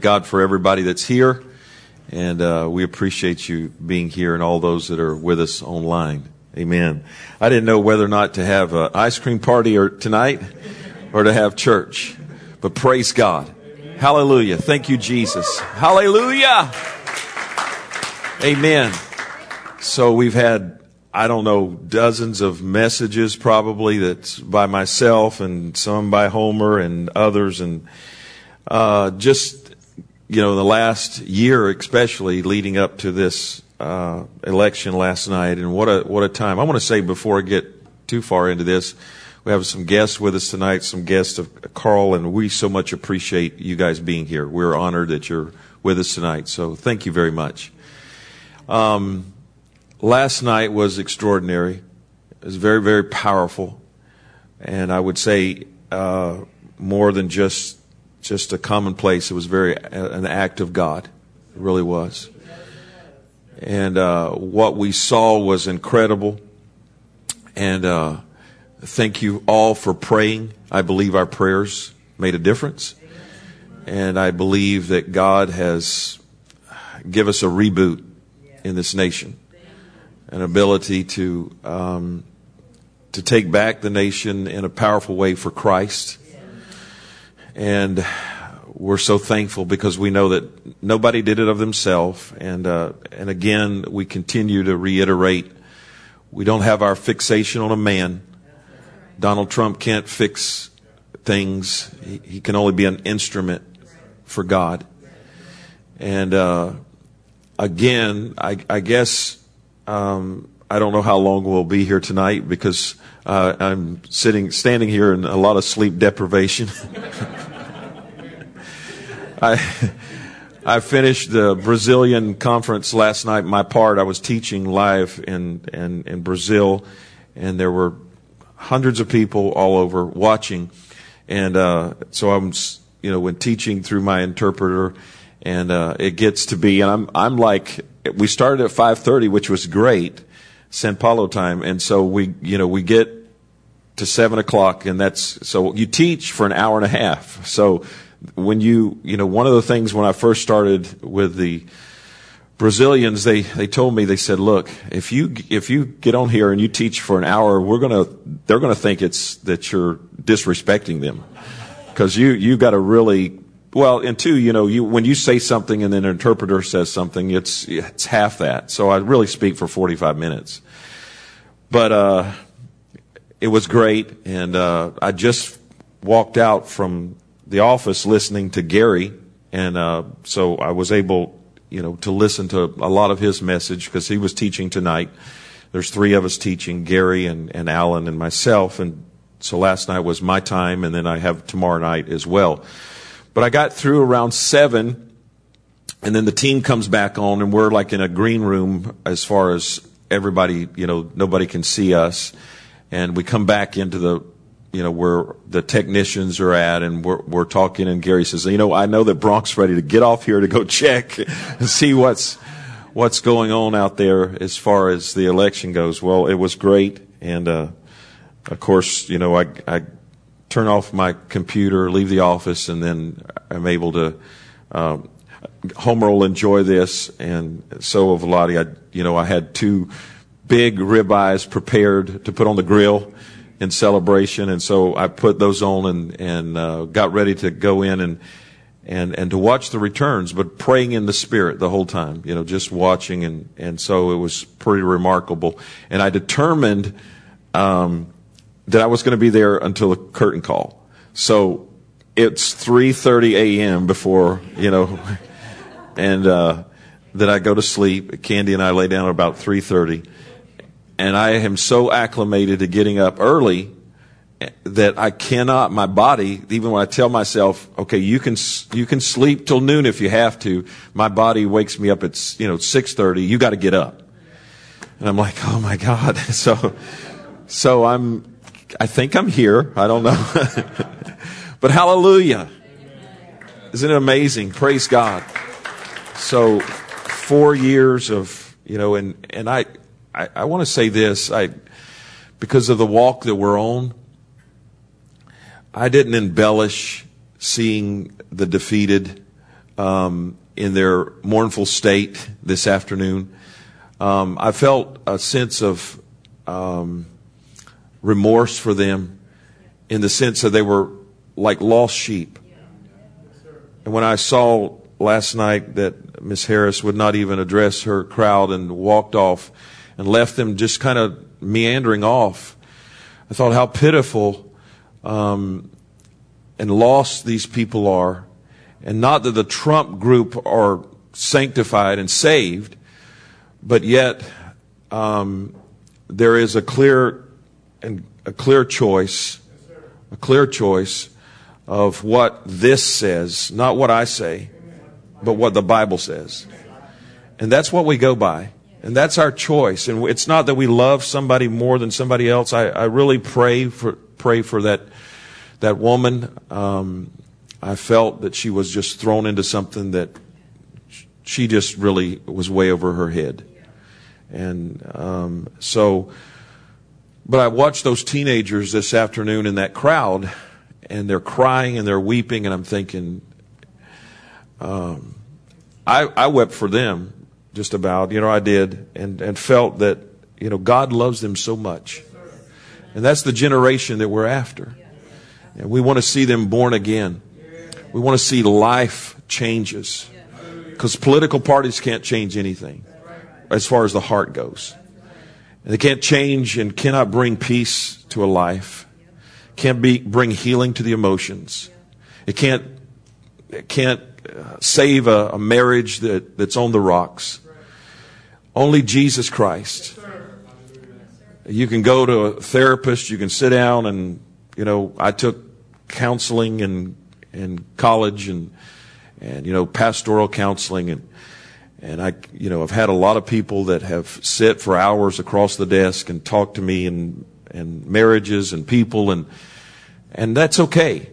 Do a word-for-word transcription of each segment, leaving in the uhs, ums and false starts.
God for everybody that's here, and uh, we appreciate you being here and all those that are with us online. Amen. I didn't know whether or not to have an ice cream party or tonight or to have church, but praise God. Hallelujah. Thank you, Jesus. Hallelujah. Amen. So we've had, I don't know, dozens of messages probably that's by myself and some by Homer and others, and uh, just, you know, the last year especially leading up to this uh, election last night, and what a what a time. I want to say before I get too far into this, we have some guests with us tonight, some guests of Carl, and we so much appreciate you guys being here. We're honored that you're with us tonight, so thank you very much. Um, last night was extraordinary. It was very, very powerful, and I would say uh, more than just just a commonplace. It was very an act of God. It really was. And uh, what we saw was incredible. And uh, thank you all for praying. I believe our prayers made a difference. And I believe that God has given us a reboot in this nation, an ability to um, to take back the nation in a powerful way for Christ. And we're so thankful because we know that nobody did it of themselves. And uh, and again, we continue to reiterate, we don't have our fixation on a man. Donald Trump can't fix things. He, he can only be an instrument for God. And uh, again, I, I guess um, I don't know how long we'll be here tonight because uh, I'm sitting, standing here in a lot of sleep deprivation. I I finished the Brazilian conference last night. My part, I was teaching live in, in, in Brazil, and there were hundreds of people all over watching. And uh, so I'm, you know, when teaching through my interpreter, and uh, it gets to be, and I'm I'm like, we started at five thirty, which was great, São Paulo time, and so we, you know, we get to seven o'clock, and that's, so you teach for an hour and a half. So when you, you know, one of the things when I first started with the Brazilians, they, they told me, they said, look, if you, if you get on here and you teach for an hour, we're going to, they're going to think it's, that you're disrespecting them. Cause you, you got to really, well, and two, you know, you, when you say something and then an interpreter says something, it's, it's half that. So I really speak for forty-five minutes. But, uh, it was great. And, uh, I just walked out from the office listening to Gary, and uh, so I was able, you know, to listen to a lot of his message because he was teaching tonight. There's three of us teaching, Gary and, and Alan and myself, and so last night was my time, and then I have tomorrow night as well. But I got through around seven, and then the team comes back on, and we're like in a green room as far as everybody, you know, nobody can see us, and we come back into the, you know, where the technicians are at, and we're, we're talking, and Gary says, you know, I know that Brock's ready to get off here to go check and see what's, what's going on out there as far as the election goes. Well, it was great. And, uh, of course, you know, I, I turn off my computer, leave the office, and then I'm able to, um, Homer will enjoy this, and so have Lottie. I, you know, I had two big ribeyes prepared to put on the grill in celebration, and so I put those on and and uh, got ready to go in and and and to watch the returns, but praying in the Spirit the whole time, you know, just watching, and and so it was pretty remarkable. And I determined um, that I was going to be there until the curtain call. So it's three thirty a.m. before, you know, and uh, that I go to sleep. Candy and I lay down at about three thirty. And I am so acclimated to getting up early that I cannot, my body, even when I tell myself, okay, you can, you can sleep till noon if you have to, my body wakes me up at, you know, six thirty, you got to get up. And I'm like, oh my God. So, so I'm, I think I'm here. I don't know. But hallelujah. Isn't it amazing? Praise God. So four years of, you know, and, and I, I, I want to say this, I, because of the walk that we're on, I didn't embellish seeing the defeated. um, in their mournful state this afternoon. Um, I felt a sense of um, remorse for them in the sense that they were like lost sheep. And when I saw last night that Miss Harris would not even address her crowd and walked off and left them just kind of meandering off, I thought how pitiful um, and lost these people are. And not that the Trump group are sanctified and saved, but yet um, there is a clear and a clear choice, a clear choice of what this says, not what I say, but what the Bible says. And that's what we go by. And that's our choice. And it's not that we love somebody more than somebody else. I, I really pray for pray for that that woman. Um, I felt that she was just thrown into something that she just really was way over her head. And um, so, but I watched those teenagers this afternoon in that crowd, and they're crying and they're weeping, and I'm thinking, um, I, I wept for them just about, you know, I did, and, and felt that, you know, God loves them so much. And that's the generation that we're after. And we want to see them born again. We want to see life changes. Because political parties can't change anything as far as the heart goes. And they can't change and cannot bring peace to a life. Can't be bring healing to the emotions. It can't it can't uh, save a, a marriage that, that's on the rocks. Only Jesus Christ. You can go to a therapist. You can sit down and, you know, I took counseling in in college and and you know pastoral counseling and and I you know I've had a lot of people that have sit for hours across the desk and talk to me and and marriages and people and and that's okay.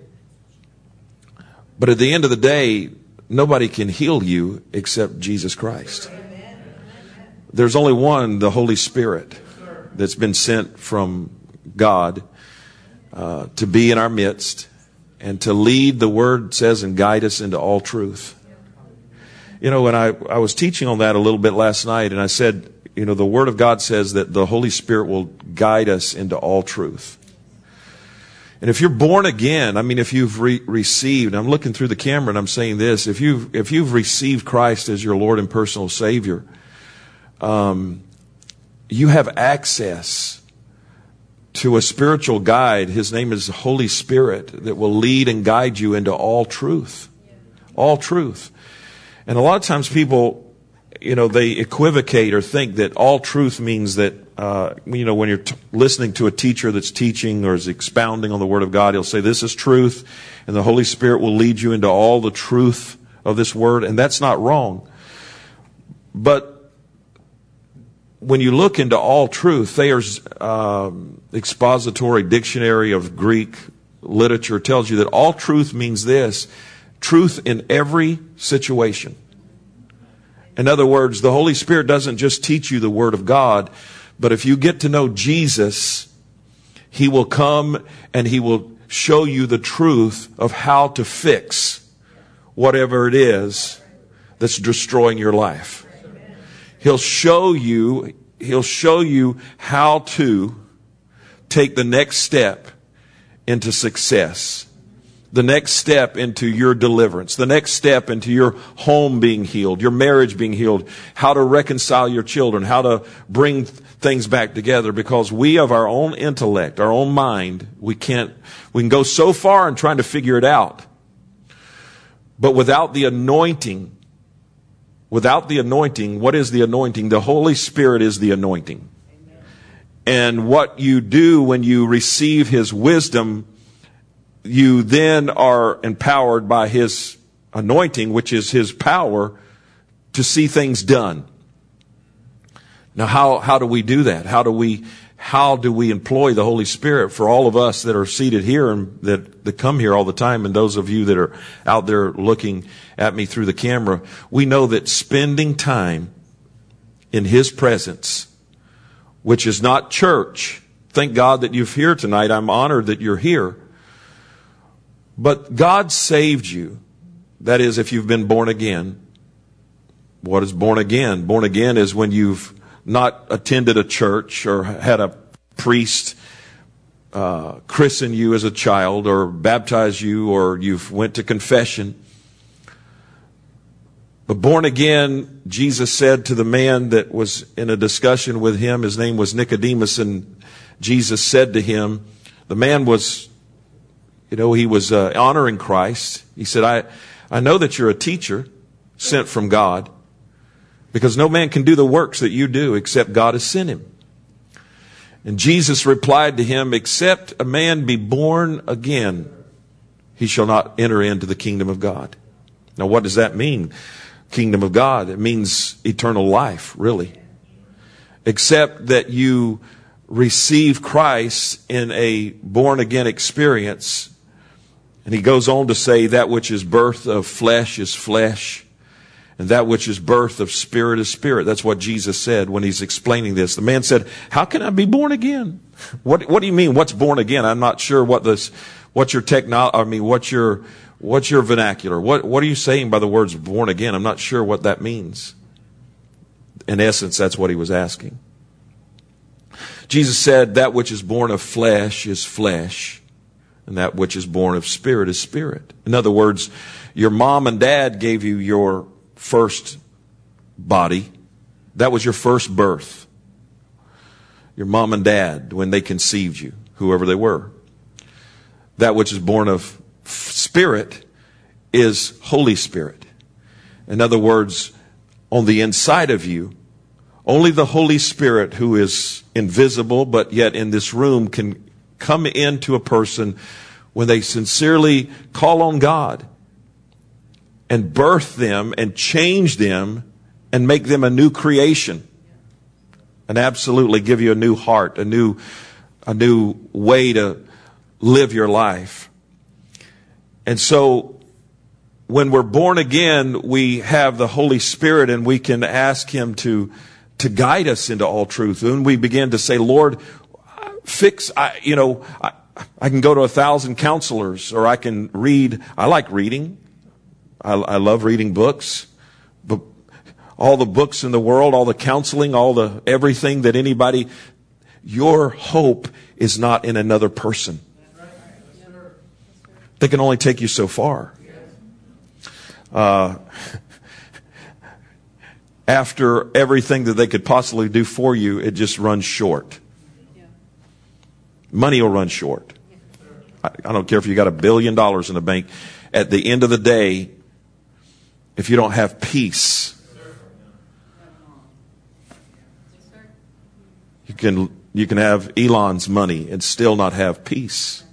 But at the end of the day, nobody can heal you except Jesus Christ. There's only one, the Holy Spirit, that's been sent from God uh, to be in our midst and to lead, the Word says, and guide us into all truth. You know, when I, I was teaching on that a little bit last night, and I said, you know, the Word of God says that the Holy Spirit will guide us into all truth. And if you're born again, I mean, if you've re- received, I'm looking through the camera and I'm saying this, if you've, if you've received Christ as your Lord and personal Savior, um, you have access to a spiritual guide. His name is the Holy Spirit that will lead and guide you into all truth. All truth. And a lot of times people, you know, they equivocate or think that all truth means that, uh, you know, when you're t- listening to a teacher that's teaching or is expounding on the Word of God, he'll say, this is truth, and the Holy Spirit will lead you into all the truth of this Word, and that's not wrong. But when you look into all truth, Thayer's um, expository dictionary of Greek literature tells you that all truth means this: truth in every situation. In other words, the Holy Spirit doesn't just teach you the Word of God, but if you get to know Jesus, He will come and He will show you the truth of how to fix whatever it is that's destroying your life. He'll show you, He'll show you how to take the next step into success. The next step into your deliverance, the next step into your home being healed, your marriage being healed, how to reconcile your children, how to bring things back together, because we of our own intellect, our own mind, we can't, we can go so far in trying to figure it out. But without the anointing, without the anointing, what is the anointing? The Holy Spirit is the anointing. And what you do when you receive His wisdom, you then are empowered by His anointing, which is His power to see things done. Now, how, how do we do that? How do we, how do we employ the Holy Spirit? For all of us that are seated here and that, that come here all the time, and those of you that are out there looking at me through the camera, we know that spending time in His presence, which is not church. Thank God that you're here tonight. I'm honored that you're here. But God saved you. That is, if you've been born again. What is born again? Born again is when you've not attended a church or had a priest uh, christen you as a child or baptize you, or you've went to confession. But born again, Jesus said to the man that was in a discussion with him, his name was Nicodemus, and Jesus said to him, the man was, you know, he was uh, honoring Christ. He said, I, I know that you're a teacher sent from God, because no man can do the works that you do except God has sent him. And Jesus replied to him, except a man be born again, he shall not enter into the kingdom of God. Now, what does that mean? Kingdom of God. It means eternal life, really. Except that you receive Christ in a born again experience. And he goes on to say, that which is birth of flesh is flesh, and that which is birth of spirit is spirit. That's what Jesus said when he's explaining this. The man said, how can I be born again? What, what do you mean, what's born again? I'm not sure what this, what your technology, I mean, what's your, what's your vernacular? What, what are you saying by the words born again? I'm not sure what that means. In essence, that's what he was asking. Jesus said, that which is born of flesh is flesh, and that which is born of spirit is spirit. In other words, your mom and dad gave you your first body. That was your first birth. Your mom and dad, when they conceived you, whoever they were. That which is born of spirit is Holy Spirit. In other words, on the inside of you, only the Holy Spirit, who is invisible but yet in this room, can come into a person when they sincerely call on God and birth them and change them and make them a new creation, and absolutely give you a new heart, a new, a new way to live your life. And so when we're born again, we have the Holy Spirit, and we can ask him to, to guide us into all truth. And we begin to say, Lord, fix, I, you know, I, I can go to a thousand counselors, or I can read. I like reading. I, I love reading books, but all the books in the world, all the counseling, all the everything that anybody, your hope is not in another person. They can only take you so far. Uh, after everything that they could possibly do for you, it just runs short. Money will run short. I, I don't care if you got a billion dollars in the bank. At the end of the day, if you don't have peace, you can you can have Elon's money and still not have peace.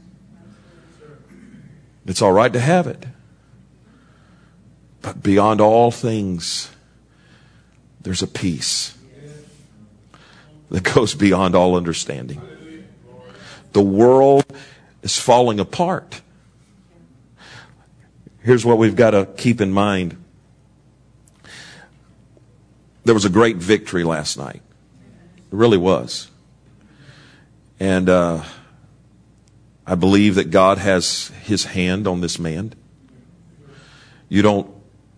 It's all right to have it. But beyond all things, there's a peace that goes beyond all understanding. The world is falling apart. Here's what we've got to keep in mind. There was a great victory last night. It really was. And uh, I believe that God has his hand on this man. You don't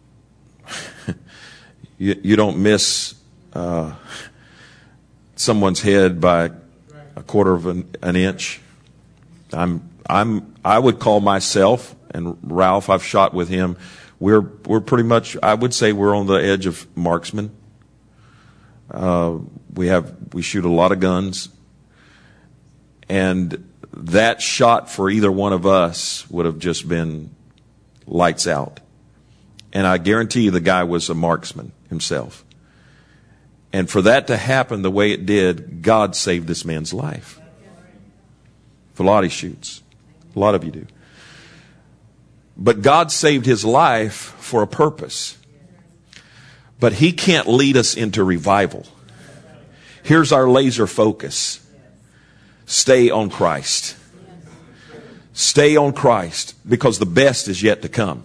you, you don't miss uh, someone's head by a quarter of an, an inch. I'm I'm I would call myself, and Ralph, I've shot with him, we're we're pretty much, I would say we're on the edge of marksman. Uh, we have we shoot a lot of guns, and that shot for either one of us would have just been lights out. And I guarantee you the guy was a marksman himself. And for that to happen the way it did, God saved this man's life. For a lot he shoots. A lot of you do. But God saved his life for a purpose. But he can't lead us into revival. Here's our laser focus. Stay on Christ. Stay on Christ, because the best is yet to come.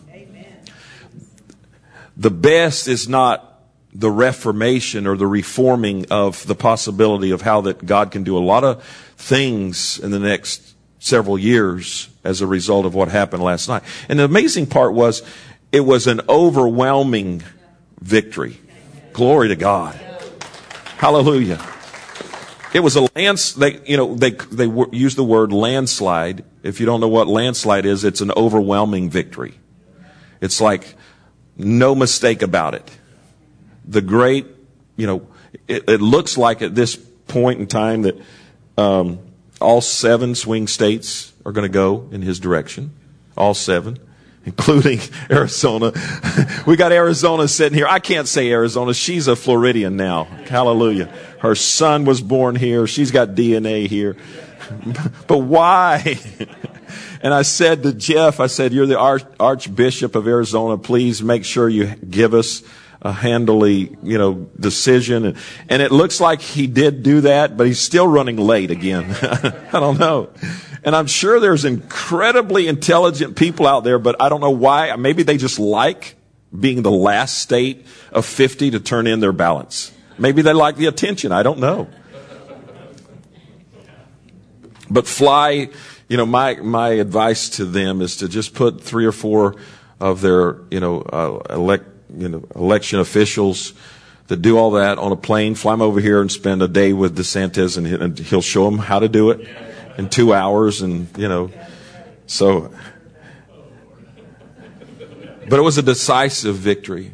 The best is not the reformation or the reforming of the possibility of how that God can do a lot of things in the next several years as a result of what happened last night. And the amazing part was, it was an overwhelming victory. Glory to God. Hallelujah. It was a lands, they, you know, they, they use the word landslide. If you don't know what landslide is, it's an overwhelming victory. It's like no mistake about it. The great, you know, it, it looks like at this point in time that, um, all seven swing states are going to go in his direction. All seven, including Arizona. We got Arizona sitting here. I can't say Arizona. She's a Floridian now. Hallelujah. Her son was born here. She's got D N A here. But why? And I said to Jeff, I said, you're the Arch- Archbishop of Arizona. Please make sure you give us a handily, you know, decision. And, and it looks like he did do that, but he's still running late again. I don't know. And I'm sure there's incredibly intelligent people out there, but I don't know why. Maybe they just like being the last state of fifty to turn in their ballots. Maybe they like the attention. I don't know. But fly, you know, my, my advice to them is to just put three or four of their, you know, uh, elect, you know, election officials that do all that on a plane, fly them over here and spend a day with DeSantis, and, he, and he'll show them how to do it in two hours. And, you know, so, but it was a decisive victory.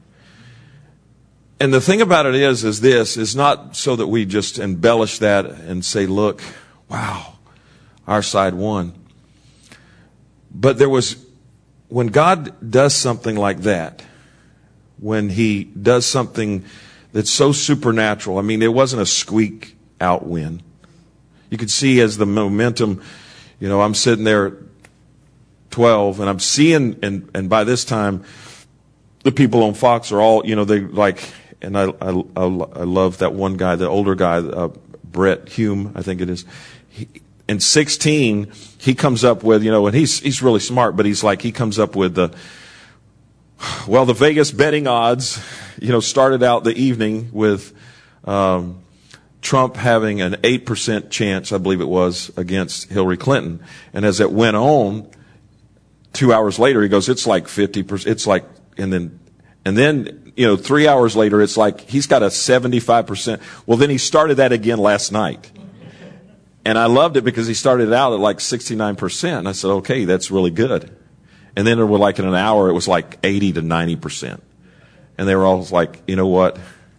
And the thing about it is, is this, is not so that we just embellish that and say, look, wow, our side won. But there was, when God does something like that, when he does something that's so supernatural, I mean, it wasn't a squeak out win. You could see as the momentum, you know, I'm sitting there at twelve and I'm seeing, and, and by this time, the people on Fox are all, you know, they like, and I, I, I love that one guy, the older guy, uh, Brett Hume, I think it is. He, in sixteen, he comes up with, you know, and he's, he's really smart, but he's like, he comes up with the, well, the Vegas betting odds, you know, started out the evening with, um, Trump having an eight percent chance, I believe it was, against Hillary Clinton. And as it went on, two hours later, he goes, it's like fifty percent, it's like, and then, and then, you know, three hours later, it's like, he's got a seventy-five percent. Well, then he started that again last night. And I loved it because he started out at like sixty-nine percent. And I said, okay, that's really good. And then it was like in an hour, it was like eighty to ninety percent. And they were all like, you know what?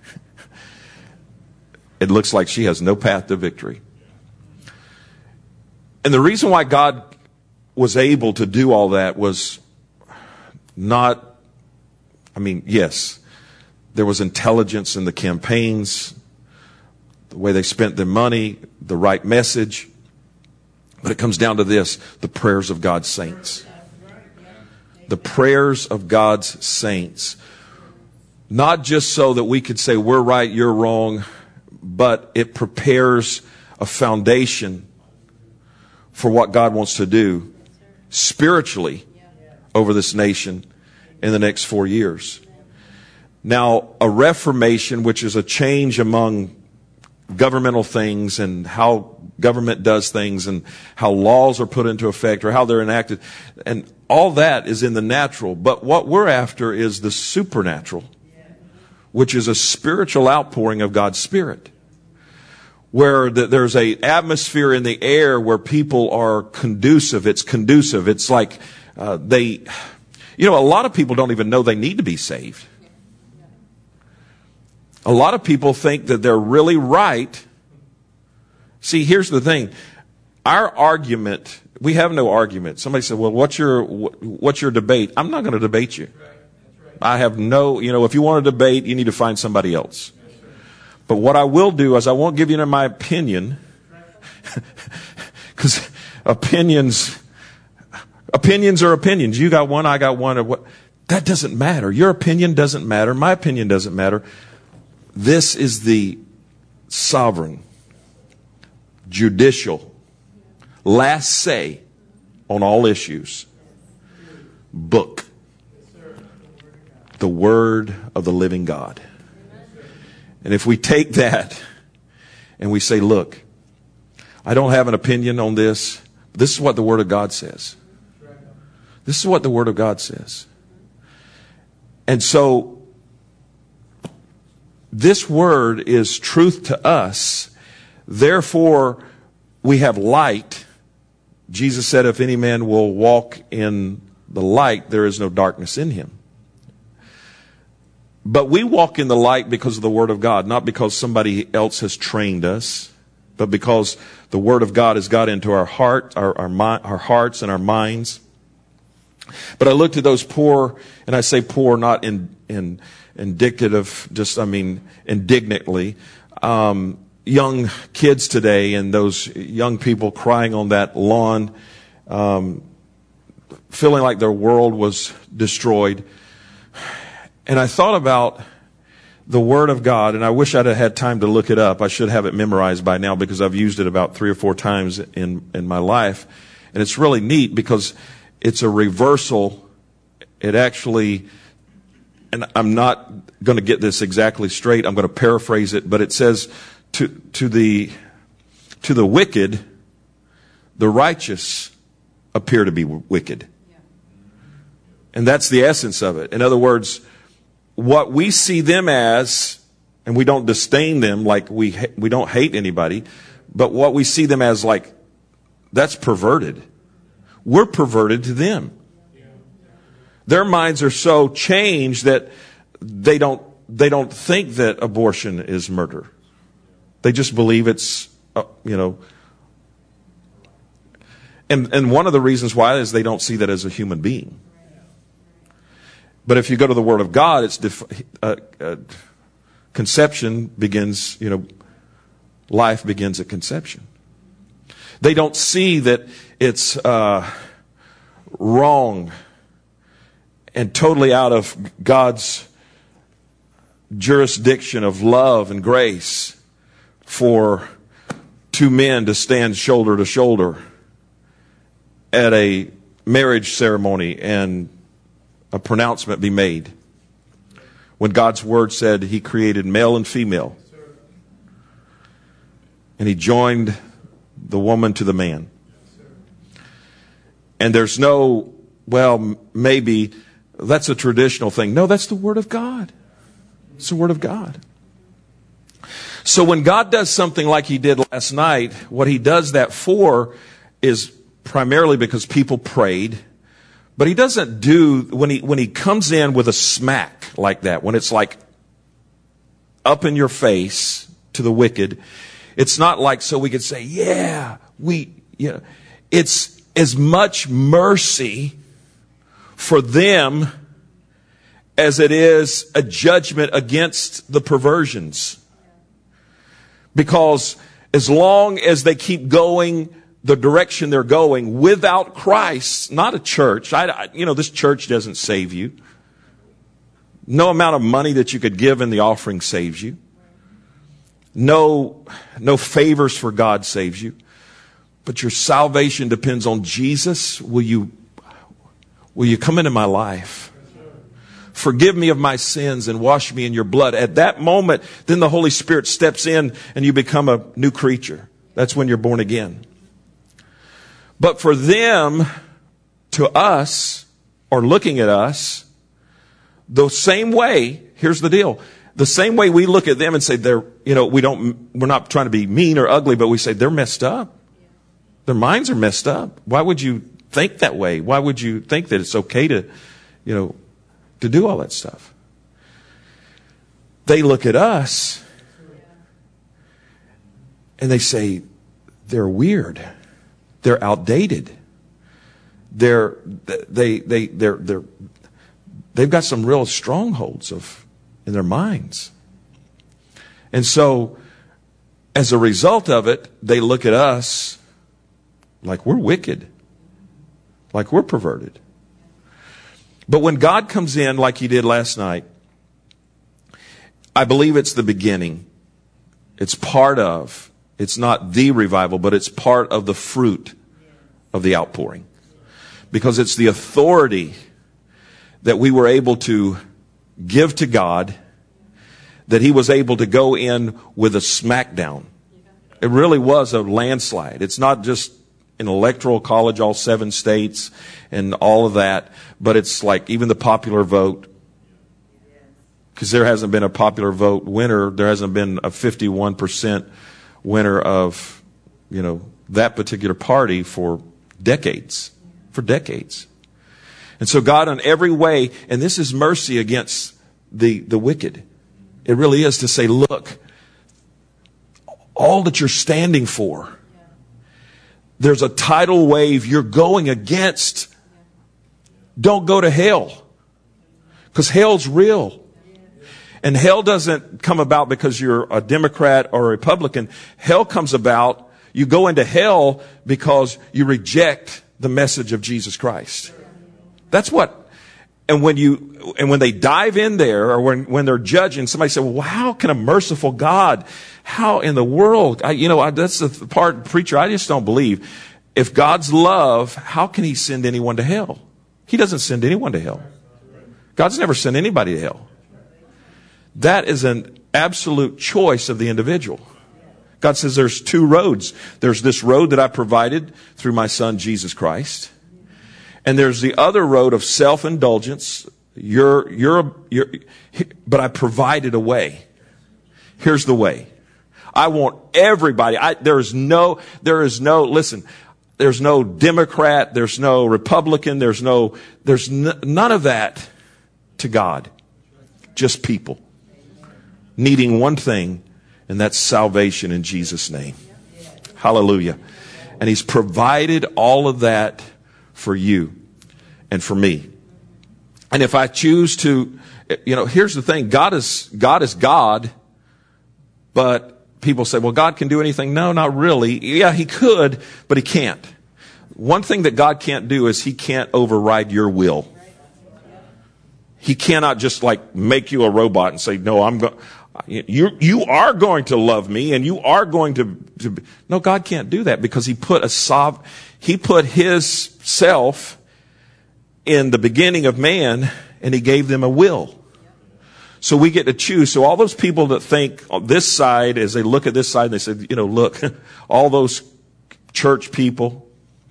It looks like she has no path to victory. And the reason why God was able to do all that was not, I mean, yes, there was intelligence in the campaigns, the way they spent their money, the right message. But it comes down to this, the prayers of God's saints. The prayers of God's saints. Not just so that we could say, we're right, you're wrong, but it prepares a foundation for what God wants to do spiritually over this nation in the next four years. Now, a reformation, which is a change among governmental things and how government does things and how laws are put into effect or how they're enacted, and all that is in the natural. But what we're after is the supernatural, which is a spiritual outpouring of God's Spirit, where the, there's a atmosphere in the air where people are conducive. It's conducive. It's like uh, they, you know, a lot of people don't even know they need to be saved. A lot of people think that they're really right. See, here's the thing. Our argument, we have no argument. Somebody said, well, what's your, what's your debate? I'm not going to debate you. I have no, you know, if you want to debate, you need to find somebody else. But what I will do is I won't give you my opinion, because opinions, opinions are opinions. You got one, I got one. Or what? That doesn't matter. Your opinion doesn't matter. My opinion doesn't matter. This is the sovereign, judicial, last say on all issues book. The Word of the living God. And if we take that and we say, look, I don't have an opinion on this. This is what the Word of God says. This is what the Word of God says. And so this word is truth to us. Therefore, we have light. Jesus said, if any man will walk in the light, there is no darkness in him. But we walk in the light because of the Word of God, not because somebody else has trained us, but because the Word of God has got into our heart, our, our, mi- our hearts and our minds. But I looked at those poor, and I say poor not in, in indicative, just, I mean, indignantly, um, young kids today, and those young people crying on that lawn, um, feeling like their world was destroyed. And I thought about the Word of God, and I wish I'd have had time to look it up. I should have it memorized by now because I've used it about three or four times in, in my life. And it's really neat because it's a reversal. It actually, and I'm not going to get this exactly straight. I'm going to paraphrase it, but it says, to, to the, to the wicked, the righteous appear to be wicked. And that's the essence of it. In other words, what we see them as, and we don't disdain them like we we don't hate anybody, but what we see them as, like, that's perverted. We're perverted to them. Their minds are so changed that they don't they don't think that abortion is murder. They just believe it's, uh, you know. And and one of the reasons why is they don't see that as a human being. But if you go to the Word of God, it's def- uh, uh, conception begins, you know, life begins at conception. They don't see that it's uh, wrong and totally out of God's jurisdiction of love and grace for two men to stand shoulder to shoulder at a marriage ceremony and a pronouncement be made when God's Word said He created male and female, and He joined the woman to the man. And there's no, well, maybe that's a traditional thing. No, that's the Word of God. It's the Word of God. So when God does something like He did last night, what He does that for is primarily because people prayed. But He doesn't do, when he, when he comes in with a smack like that, when it's like up in your face to the wicked, it's not like so we could say, yeah, we, you know, it's as much mercy for them as it is a judgment against the perversions. Because as long as they keep going the direction they're going without Christ, not a church. I, I, you know, this church doesn't save you. No amount of money that you could give in the offering saves you. No, no favors for God saves you. But your salvation depends on Jesus. Will you, will you come into my life? Forgive me of my sins and wash me in your blood. At that moment, then the Holy Spirit steps in and you become a new creature. That's when you're born again. But for them, to us, or looking at us, the same way, here's the deal. The same way we look at them and say they're, you know, we don't, we're not trying to be mean or ugly, but we say they're messed up. Their minds are messed up. Why would you think that way? Why would you think that it's okay to, you know, to do all that stuff? They look at us and they say they're weird. They're outdated. They're they they they're they're they've got some real strongholds of in their minds. And so as a result of it, they look at us like we're wicked, like we're perverted. But when God comes in like He did last night, I believe it's the beginning. It's part of It's not the revival, but it's part of the fruit of the outpouring. Because it's the authority that we were able to give to God, that He was able to go in with a smackdown. It really was a landslide. It's not just an electoral college, all seven states and all of that, but it's like even the popular vote because there hasn't been a popular vote winner. There hasn't been a fifty-one percent winner of, you know, that particular party for decades, for decades. And so God in every way, and this is mercy against the, the wicked. It really is to say, look, all that you're standing for, there's a tidal wave you're going against. Don't go to hell, because hell's real. And hell doesn't come about because you're a Democrat or a Republican. Hell comes about, you go into hell because you reject the message of Jesus Christ. That's what, and when you, and when they dive in there, or when, when they're judging, somebody said, well, how can a merciful God, how in the world, I, you know, I, that's the part, preacher, I just don't believe. If God's love, how can he send anyone to hell? He doesn't send anyone to hell. God's never sent anybody to hell. That is an absolute choice of the individual. God says there's two roads. There's this road that I provided through my son, Jesus Christ. And there's the other road of self-indulgence. You're, you're, you're, but I provided a way. Here's the way. I want everybody. I, there is no, there is no, listen, there's no Democrat, there's no Republican, there's no, there's n- none of that to God. Just people needing one thing, and that's salvation in Jesus' name. Hallelujah. And he's provided all of that for you and for me. And if I choose to, you know, here's the thing. God is, God is God, but people say, well, God can do anything. No, not really. Yeah, he could, but he can't. One thing that God can't do is he can't override your will. He cannot just like make you a robot and say, no, I'm going, you, you are going to love me and you are going to, to, no, God can't do that because he put a sov, he put his self in the beginning of man and he gave them a will. So we get to choose. So all those people that think on this side, as they look at this side, they said, you know, look, all those church people,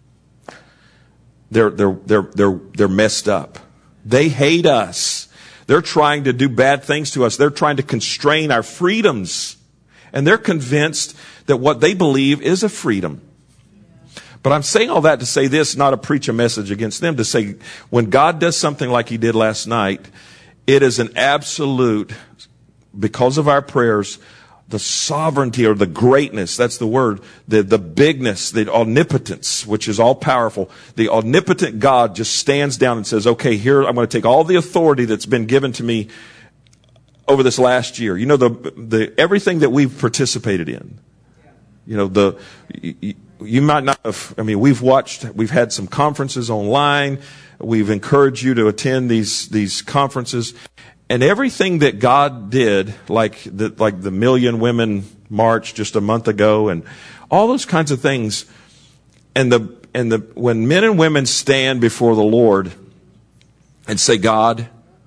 they're, they're, they're, they're, they're messed up. They hate us. They're trying to do bad things to us. They're trying to constrain our freedoms. And they're convinced that what they believe is a freedom. But I'm saying all that to say this, not to preach a message against them, to say when God does something like he did last night, it is an absolute, because of our prayers, the sovereignty or the greatness, that's the word, the, the bigness, the omnipotence, which is all powerful. The omnipotent God just stands down and says, okay, here, I'm going to take all the authority that's been given to me over this last year. You know, the, the, everything that we've participated in, you know, the, you, you might not have, I mean, we've watched, we've had some conferences online. We've encouraged you to attend these, these conferences. And everything that God did, like the, like the Million Women March just a month ago and all those kinds of things. And the, and the, when men and women stand before the Lord and say, God,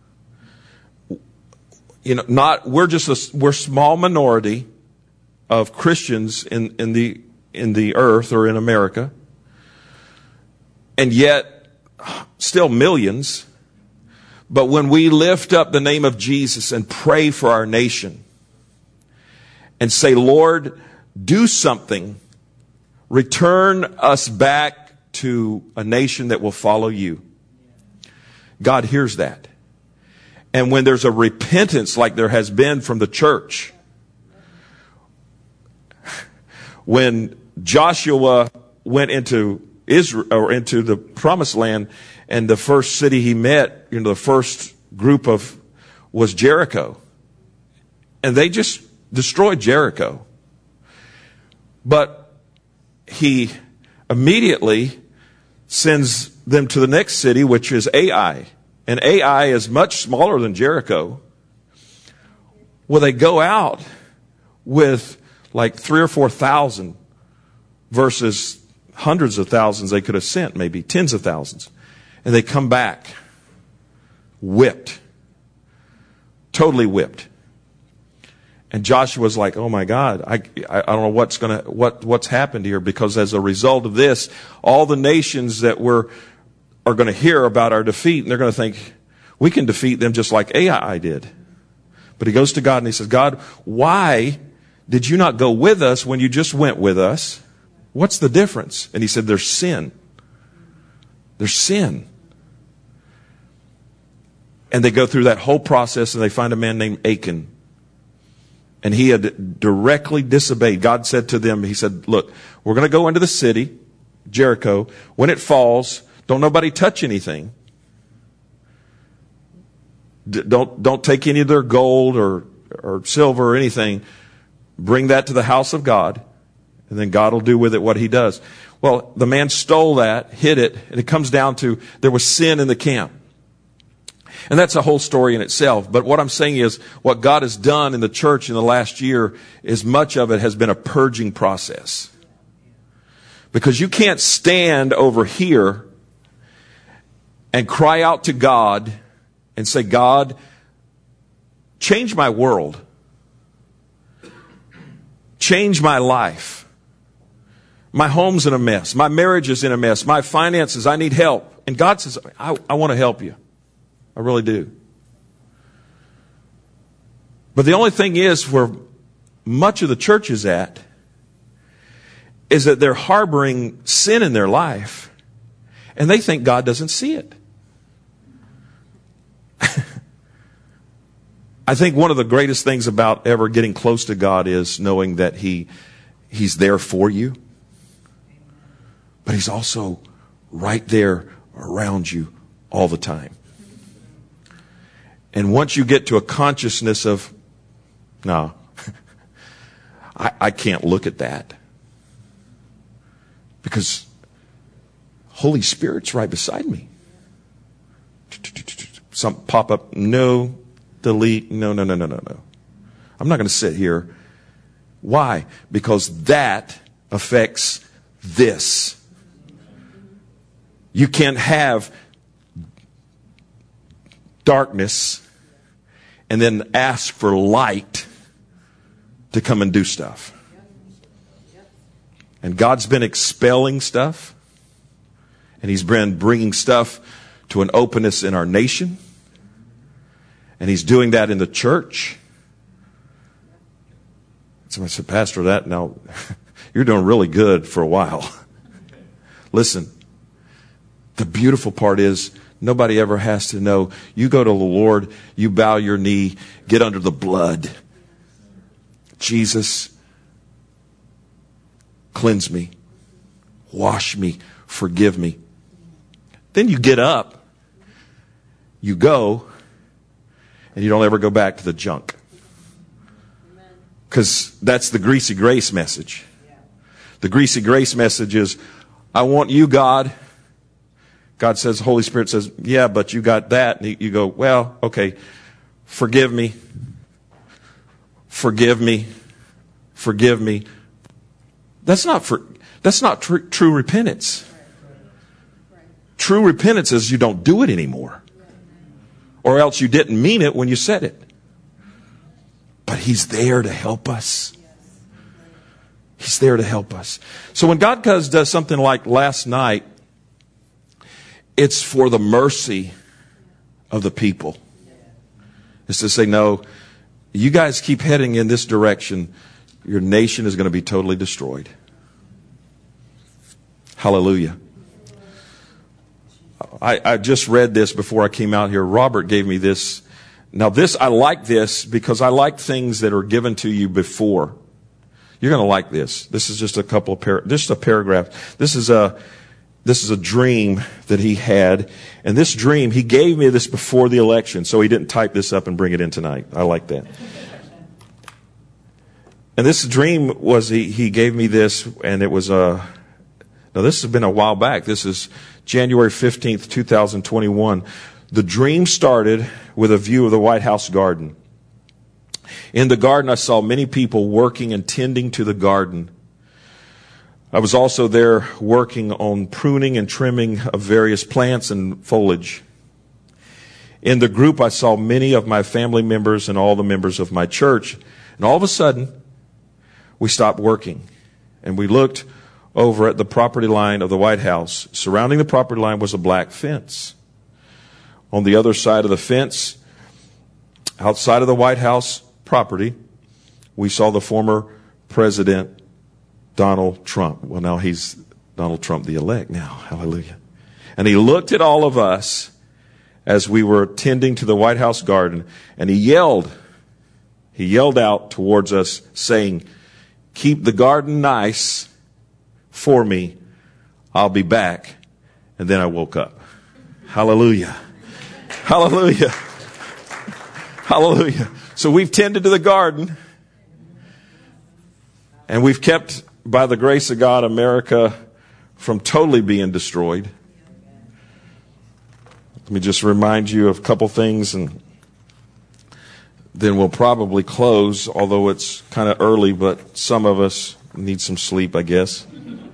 you know, not, we're just a, we're a small minority of Christians in, in the, in the earth or in America. And yet still millions. But when we lift up the name of Jesus and pray for our nation and say, Lord, do something, return us back to a nation that will follow you. God hears that. And when there's a repentance like there has been from the church, when Joshua went into Israel or into the promised land, and the first city he met, you know, the first group of was Jericho. And they just destroyed Jericho. But he immediately sends them to the next city, which is Ai. And Ai is much smaller than Jericho. Well, they go out with like three or four thousand versus hundreds of thousands they could have sent, maybe tens of thousands. And they come back whipped, totally whipped. And Joshua's like, oh my God, I, I don't know what's going to, what, what's happened here, because as a result of this, all the nations that were, are going to hear about our defeat, and they're going to think, we can defeat them just like Ai did. But he goes to God and he says, God, why did you not go with us when you just went with us? What's the difference? And he said, there's sin. There's sin. And they go through that whole process and they find a man named Achan. And he had directly disobeyed. God said to them, he said, look, we're going to go into the city, Jericho. When it falls, don't nobody touch anything. D- don't, don't take any of their gold or, or silver or anything. Bring that to the house of God. And then God will do with it what he does. Well, the man stole that, hid it, and it comes down to there was sin in the camp. And that's a whole story in itself. But what I'm saying is what God has done in the church in the last year is much of it has been a purging process. Because you can't stand over here and cry out to God and say, God, change my world. Change my life. My home's in a mess. My marriage is in a mess. My finances, I need help. And God says, I, I want to help you. I really do. But the only thing is, where much of the church is at, is that they're harboring sin in their life, and they think God doesn't see it. I think one of the greatest things about ever getting close to God is knowing that He He's there for you, but He's also right there around you all the time. And once you get to a consciousness of, no, I, I can't look at that, because Holy Spirit's right beside me. Some pop up, no, delete, no, no, no, no, no, no. I'm not going to sit here. Why? Because that affects this. You can't have darkness and then ask for light to come and do stuff. And God's been expelling stuff, and He's been bringing stuff to an openness in our nation, and He's doing that in the church. Somebody said, Pastor, that now you're doing really good for a while. Listen, the beautiful part is nobody ever has to know. You go to the Lord, you bow your knee, get under the blood. Jesus, cleanse me, wash me, forgive me. Then you get up, you go, and you don't ever go back to the junk. Because that's the greasy grace message. The greasy grace message is, I want you, God. God says, the Holy Spirit says, yeah, but you got that. And you go, well, okay, forgive me. Forgive me. Forgive me. That's not for, that's not tr- true repentance. True repentance is you don't do it anymore. Or else you didn't mean it when you said it. But He's there to help us. He's there to help us. So when God does, does something like last night, it's for the mercy of the people. It's to say, no, you guys keep heading in this direction, your nation is going to be totally destroyed. Hallelujah. I, I just read this before I came out here. Robert gave me this. Now this, I like this because I like things that are given to you before. You're going to like this. This is just a couple of par- just a paragraph. This is a this is a dream that he had, and this dream he gave me this before the election, so he didn't type this up and bring it in tonight. I like that. And this dream was he he gave me this, and it was a. Now this has been a while back. This is January fifteenth, twenty twenty-one. The dream started with a view of the White House garden. In the garden, I saw many people working and tending to the garden. I was also there working on pruning and trimming of various plants and foliage. In the group, I saw many of my family members and all the members of my church. And all of a sudden, we stopped working. And we looked over at the property line of the White House. Surrounding the property line was a black fence. On the other side of the fence outside of the White House property, we saw the former President Donald Trump. Well, now he's Donald Trump the elect now. Hallelujah. And he looked at all of us as we were tending to the White House garden, and he yelled, he yelled out towards us saying, "Keep the garden nice for me. I'll be back." And then I woke up. Hallelujah. Hallelujah. Hallelujah. So we've tended to the garden, and we've kept, by the grace of God, America from totally being destroyed. Let me just remind you of a couple things, and then we'll probably close, although it's kind of early, but some of us need some sleep, I guess.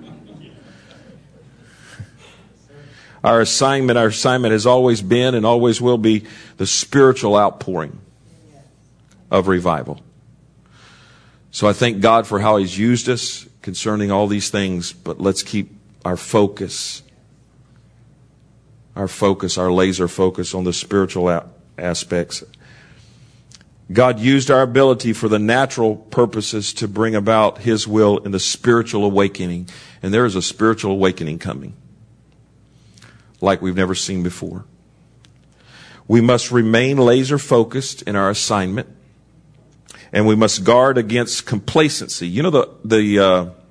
Our assignment, our assignment has always been and always will be the spiritual outpouring of revival. So I thank God for how He's used us concerning all these things, but let's keep our focus, our focus, our laser focus on the spiritual aspects. God used our ability for the natural purposes to bring about His will in the spiritual awakening. And there is a spiritual awakening coming like we've never seen before. We must remain laser focused in our assignment, and we must guard against complacency. You know, the, the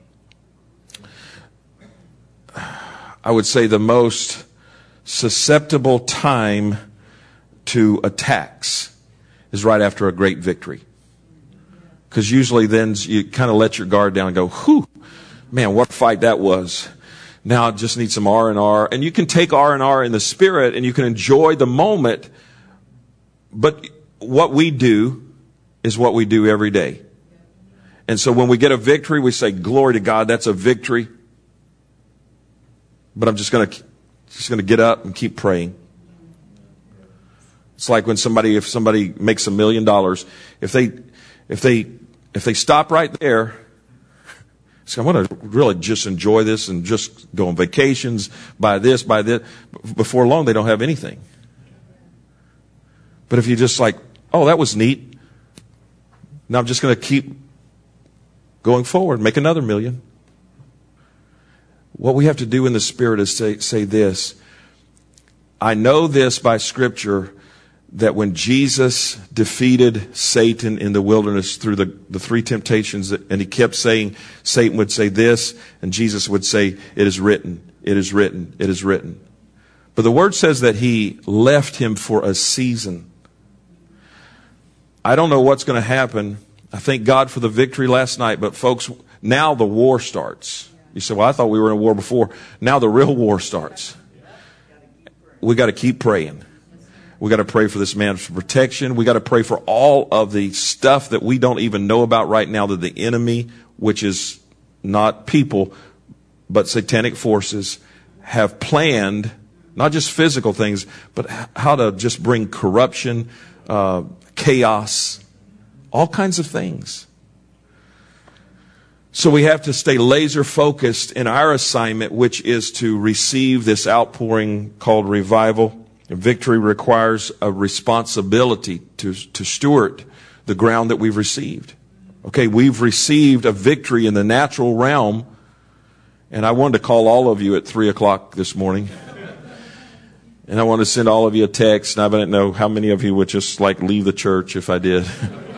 uh, I would say the most susceptible time to attacks is right after a great victory. Because usually then you kind of let your guard down and go, whew, man, what a fight that was. Now I just need some R and R. And you can take R and R in the spirit and you can enjoy the moment. But what we do is what we do every day. And so when we get a victory, we say, glory to God, that's a victory. But I'm just going to just going to get up and keep praying. It's like when somebody, if somebody makes a million dollars, if they, if they, if they stop right there, so I want to really just enjoy this and just go on vacations, buy this, buy this. Before long, they don't have anything. But if you just like, oh, that was neat. Now I'm just going to keep going forward, make another million. What we have to do in the Spirit is say, say this. I know this by Scripture, that when Jesus defeated Satan in the wilderness through the, the three temptations, and he kept saying, Satan would say this, and Jesus would say, it is written, it is written, it is written. But the Word says that he left him for a season. I don't know what's going to happen. I thank God for the victory last night, but folks, now the war starts. You say, well, I thought we were in a war before. Now the real war starts. We got to keep praying. We got to pray for this man's protection. We got to pray for all of the stuff that we don't even know about right now, that the enemy, which is not people, but satanic forces, have planned, not just physical things, but how to just bring corruption, uh, chaos, all kinds of things. So we have to stay laser focused in our assignment, which is to receive this outpouring called revival. Victory requires a responsibility to, to steward the ground that we've received. Okay, we've received a victory in the natural realm, and I wanted to call all of you at three o'clock this morning. And I want to send all of you a text, and I don't know how many of you would just like leave the church if I did.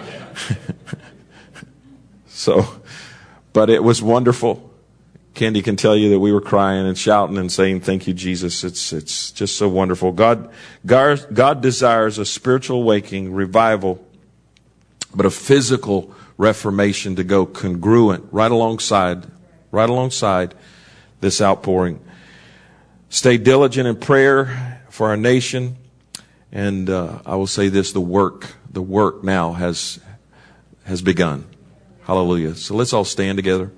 So, but it was wonderful. Candy can tell you that we were crying and shouting and saying, thank you, Jesus. It's it's just so wonderful. God, God, God desires a spiritual awakening, revival, but a physical reformation to go congruent right alongside, right alongside this outpouring. Stay diligent in prayer for our nation. And uh, I will say this, the work, the work now has has begun. Hallelujah. So let's all stand together.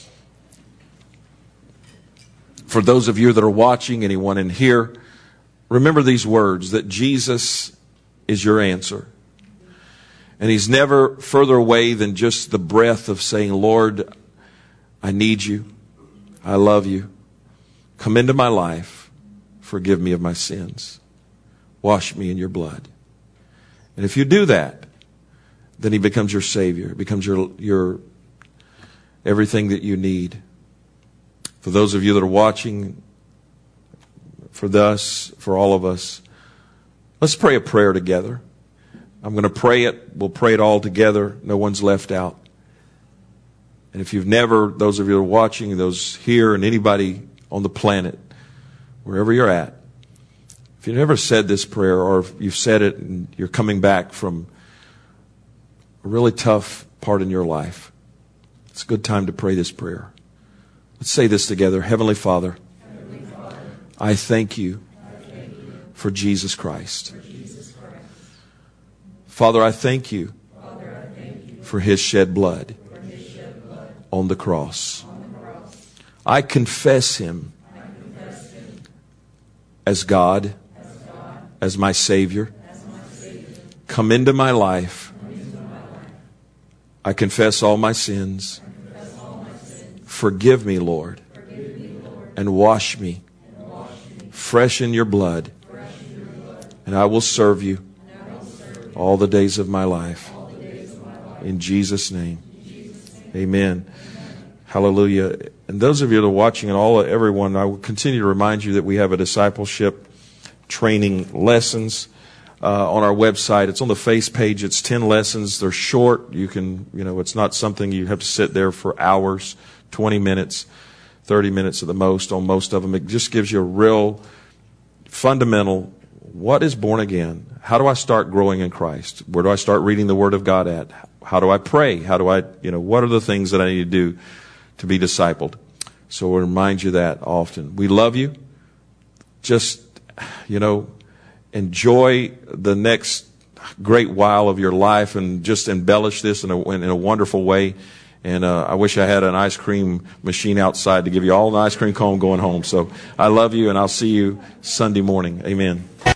For those of you that are watching, anyone in here, remember these words, that Jesus is your answer. And He's never further away than just the breath of saying, Lord, I need you. I love you. Come into my life. Forgive me of my sins. Wash me in your blood. And if you do that, then He becomes your Savior. He becomes your, your everything that you need. For those of you that are watching, for us, for all of us, let's pray a prayer together. I'm going to pray it. We'll pray it all together. No one's left out. And if you've never, those of you that are watching, those here, and anybody on the planet, wherever you're at, if you've never said this prayer, or if you've said it and you're coming back from a really tough part in your life, it's a good time to pray this prayer. Let's say this together. Heavenly Father, Heavenly Father, I thank you, I thank you for Jesus Christ. For Jesus Christ. Father, I thank you, Father, I thank you for His shed blood, for His shed blood on the cross. On the cross. I confess Him, I confess Him as God, as, God, as my Savior. As my Savior. Come into my life. Come into my life. I confess all my sins. Forgive me, Lord, Forgive me, Lord. And, wash me, and wash me fresh in your blood, in your blood. And I will serve you, will serve you all the days of my life. Of my life. In Jesus' name, in Jesus' name. Amen. Amen. Hallelujah. And those of you that are watching, and all everyone, I will continue to remind you that we have a discipleship training lessons uh, on our website. It's on the face page. It's ten lessons. They're short. You can, you know, it's not something you have to sit there for hours. twenty minutes, thirty minutes at the most on most of them. It just gives you a real fundamental, what is born again? How do I start growing in Christ? Where do I start reading the Word of God at? How do I pray? How do I, you know, what are the things that I need to do to be discipled? So we'll remind you that often. We love you. Just, you know, enjoy the next great while of your life and just embellish this in a, in a wonderful way. And uh, I wish I had an ice cream machine outside to give you all an ice cream cone going home. So I love you, and I'll see you Sunday morning. Amen.